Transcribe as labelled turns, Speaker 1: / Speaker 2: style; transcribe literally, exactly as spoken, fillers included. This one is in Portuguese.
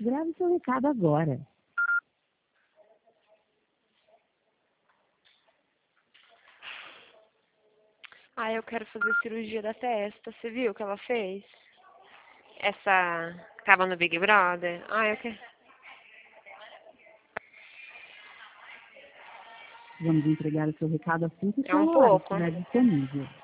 Speaker 1: Grave seu recado agora.
Speaker 2: Ah, eu quero fazer cirurgia da testa. Você viu o que ela fez? Essa tava no Big Brother. Ah, eu quero.
Speaker 1: Vamos entregar o seu recado assim que
Speaker 2: É
Speaker 1: o
Speaker 2: um
Speaker 1: celular
Speaker 2: pouco.
Speaker 1: estiver disponível.